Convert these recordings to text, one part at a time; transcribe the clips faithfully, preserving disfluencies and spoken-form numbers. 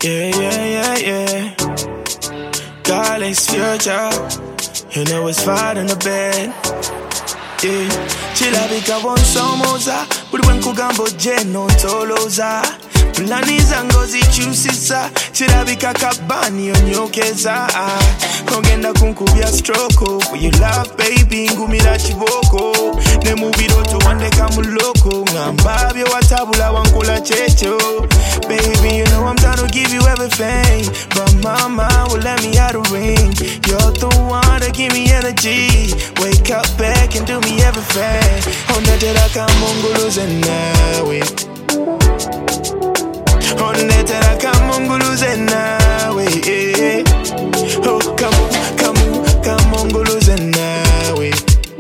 Yeah, yeah, yeah, yeah. Godless future. You know it's fine in the bed. Yeah. Chila bika bonsomoza. Buli wenkugambo jeno toloza. Plani zango zichusisa. Chila bika kabani onyokeza. Kongenda kunkubya stroko. For you love baby ngumira chiboko. Ne mubiro to wande kamuloko. Ngambabyo watabula wankula checho. Baby you know I'm down to give you everything. But mama will let me out of ring. You're the one that give me energy. Wake up back and do me everything. Onetera kamunguluze nawe. Onetera kamunguluze nawe. Oh kamu kamu kamunguluze nawe.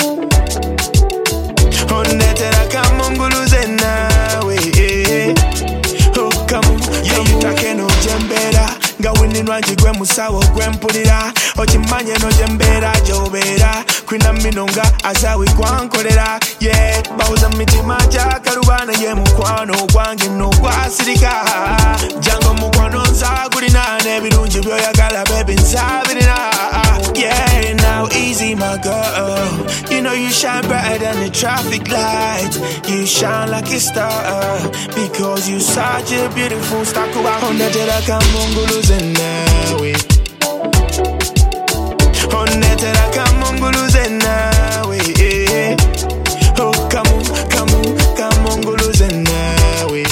Onetera kamunguluze nawe. Oh kamu kamu takeno jembera. Gawini nwanji gwe musawo gwe mpulira. Ochimanye no jembera jobera. Kwina minonga azawi kwankolera. Yeah, bauza mitima jakarubana ye mukwano gwange no gwasirika. Jango mukwano nzagulina nebirungi byoyagala baby nsabirina. Yeah, now easy my girl. You know you shine brighter than the traffic lights. You shine like a star because you such a beautiful star. Onetera kamunguluze nawe. Onetera kamunguluze nawe. Oh kamu kamu kamunguluze nawe.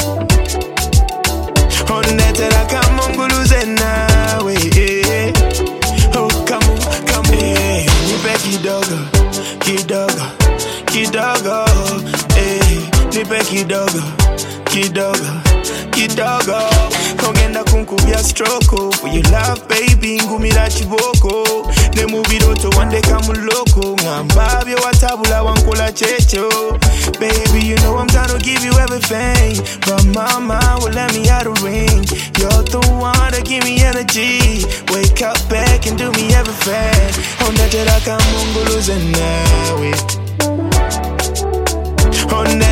Onetera kamunguluze nawe. Oh kamu kamu. Nipe kidogo kidogo kidogo. Eh, nipe kidogo kidogo kidogo. Kongenda kunkubya stroko. For you love baby ngumira chiboko. Ne mubiro to wande kamuloko. Ngambabyo watabula wankula checho. Baby you know I'm down to give you everything. But mama will let me out of ring. You're the one that give me energy. Wake up back and do me everything. Onetera kamunguluze nawe. Onetera